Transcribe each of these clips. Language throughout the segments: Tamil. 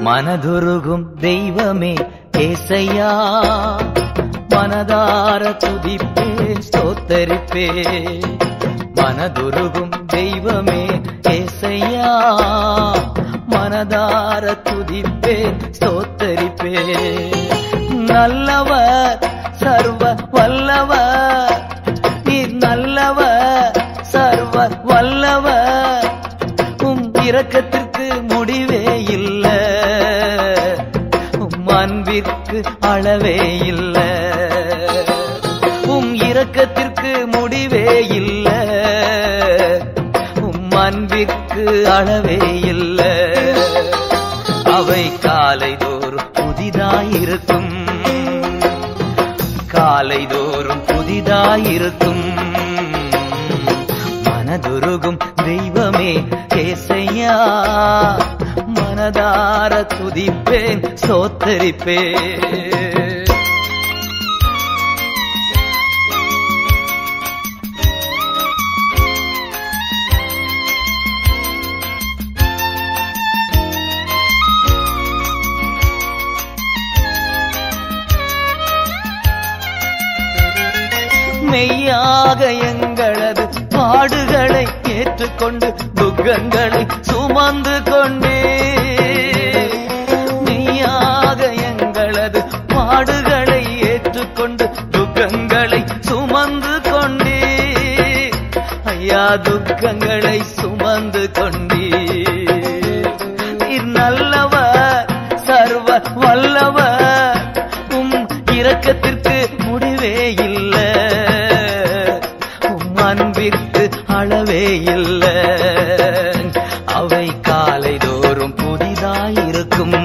மனதுருகும் தெய்வமே ஏசையா, மனதார துதிப்பேன் ஸ்தோத்தரிப்பேன். மனதுருகும் தெய்வமே ஏசையா, மனதார துதிப்பேன் ஸ்தோத்தரிப்பேன். நல்லவர் சர்வ வல்லவர், நீர் நல்லவர் சர்வ வல்லவர். உம் இரக்கத்திற்கு முடிவே இல்ல, உம் அன்பிற்கு அளவே இல்ல. உம் இரக்கத்திற்கு முடிவே இல்ல, உம் அன்பிற்கு அளவே இல்ல. அவை காலைதோறும் புதிதாயிருக்கும், காலைதோறும் புதிதாயிருக்கும். மனதுருகும் தெய்வமே ஏசையா, மனதார துதிப்பேன் ஸ்தோத்தரிப்பேன். மெய்யாக எங்களது பாடுகளை ஏற்றுக்கொண்டு துக்கங்களை சுமந்து கொண்டே, மெய்யாக எங்களது பாடுகளை ஏற்றுக்கொண்டு துக்கங்களை சுமந்து கொண்டே. ஐயா துக்கங்களை சுமந்து கொண்டே. நீர் நல்லவர் சர்வ வல்லவர், உம் இரக்கத்திற்கு முடிவே இல்ல, அன்பிற்கு அளவே இல்ல. அவை காலைதோறும் புதிதாயிருக்கும்.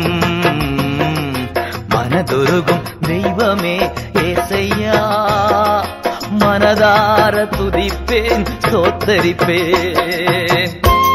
மனதுருகும் தெய்வமே ஏசையா, மனதார துதிப்பேன் ஸ்தோத்தரிப்பேன்.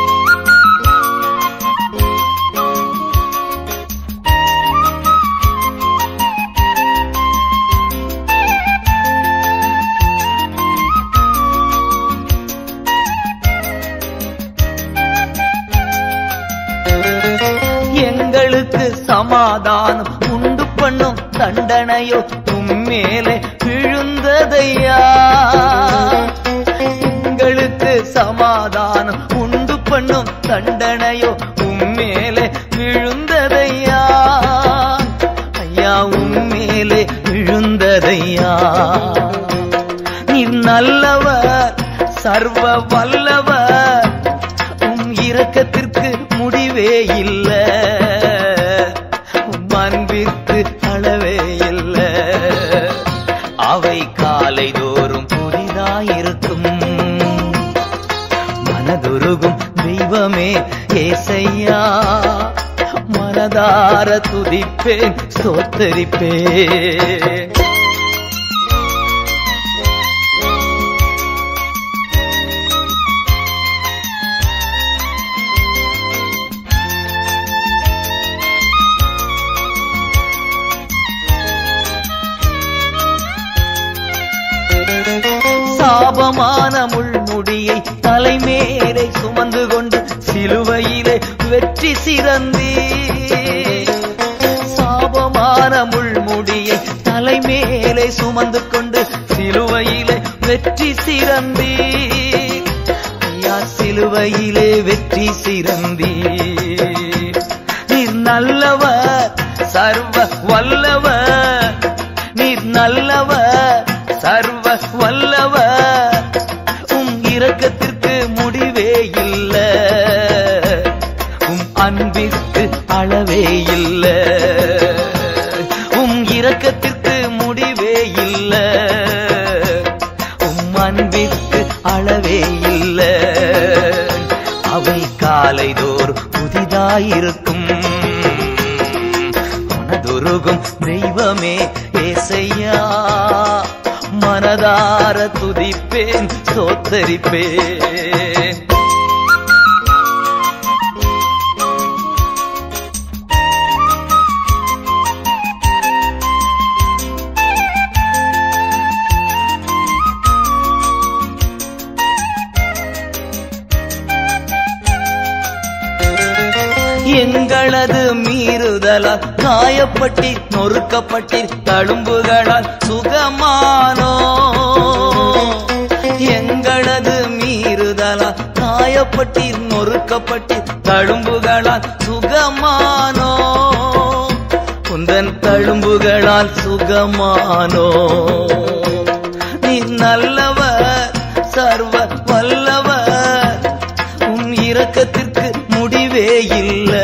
எங்களுக்கு சமாதானம் உண்டு பண்ணும் தண்டனையோ உம்மேலே விழுந்ததையா. எங்களுக்கு சமாதானம் உண்டு பண்ணும் தண்டனையோ உம்மேலே விழுந்ததையா. ஐயா உம்மேலே விழுந்ததையா. நீர் நல்லவர் சர்வ வல்லவர், உம் இரக்கத்திற்கு முடிவே இல்ல, உம் அன்பிற்கு அளவே இல்ல. அவை காலைதோறும் புதிதாயிருக்கும். மனதுருகும் தெய்வமே ஏசையா, மனதார துதிப்பேன் ஸ்தோத்தரிப்பேன். சாபமான முள்முடியை தலைமேலே சுமந்து கொண்டு சிலுவையிலே வெற்றி சிறந்தே. சாபமான முள்முடியை தலைமேலே சுமந்து கொண்டு சிலுவையிலே வெற்றி சிறந்தே. ஐயா சிலுவையிலே வெற்றி சிறந்தே. நீர் நல்லவர் சர்வ வல்லவர், நீர் நல்லவர் சர்வ வல்லவர். உம் இரக்கத்திற்கு முடிவே இல்ல, உம் அன்பிற்கு அளவே இல்ல. உம் இரக்கத்திற்கு முடிவே இல்ல, உம் அன்பிற்கு அளவே இல்ல. அவை காலைதோறும் புதிதாயிருக்கும். மனதுருகும் தெய்வமே ஏசையா, மனதார துதிப்பேன் ஸ்தோத்தரிப்பேன். எங்களது மீறுதலால் காயப்பட்டீர் நொறுக்கப்பட்டீர் தழும்புகளால் சுகமானோ எங்களது மீறுதலால் காயப்பட்டீர் நொறுக்கப்பட்டீர் தழும்புகளால் சுகமானோ உந்தன் தழும்புகளால் சுகமானோ நீ நல்லவர் சர்வ வல்லவர் உம் இரக்கத்திற்கு முடிவே இல்ல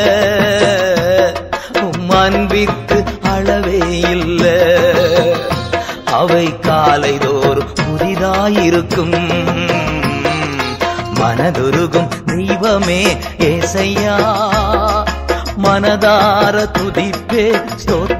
உம் அன்பிற்கு அளவே இல்ல அவை காலைதோறும் புதிதாயிருக்கும் மனதுருகும் தெய்வமே ஏசையா மனதார துதிப்பே ஸ்தோத்திரம்